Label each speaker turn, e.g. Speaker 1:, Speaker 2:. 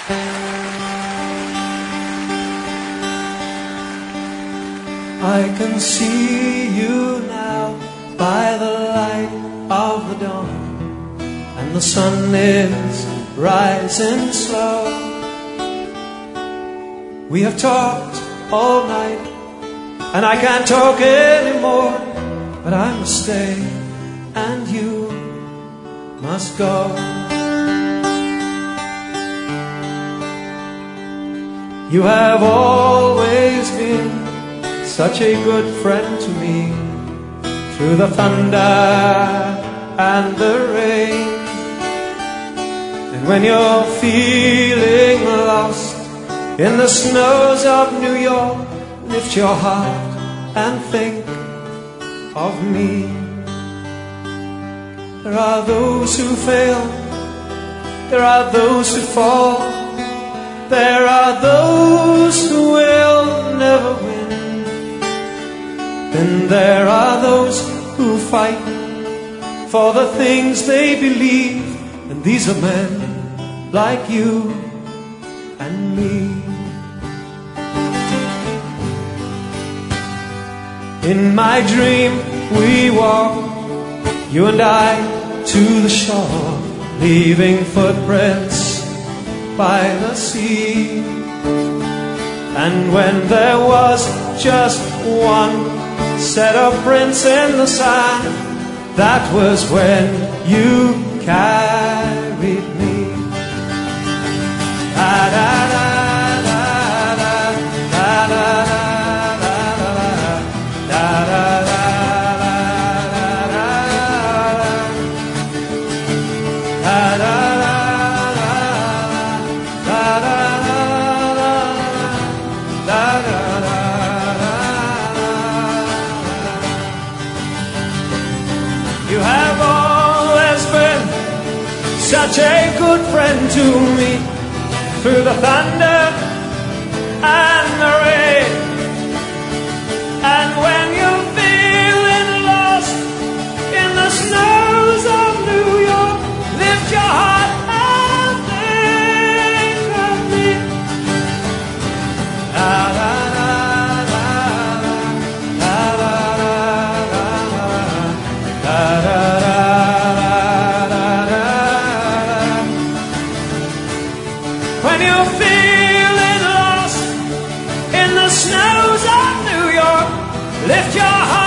Speaker 1: I can see you now by the light of the dawn, and the sun is rising slow. We have talked all night, and I can't talk anymore, but I must stay and you must go. You have always been such a good friend to me, through the thunder and the rain. And when you're feeling lost in the snows of New York, lift your heart and think of me. There are those who fail, there are those who fall, there are those who will never win. Then there are those who fight for the things they believe, and these are men like you and me. In my dream we walk, you and I, to the shore, leaving footprints by the sea. And when there was just one set of prints in the sand, that was when you carried me. Da da da da da da da da da da You have always been such a good friend to me, through the thunder and the rain. And when you're feeling lost in the snows of New York, lift your heart and think of me. Da, da, da, da, da, da, da, da, when you're feeling lost in the snows of New York, lift your heart.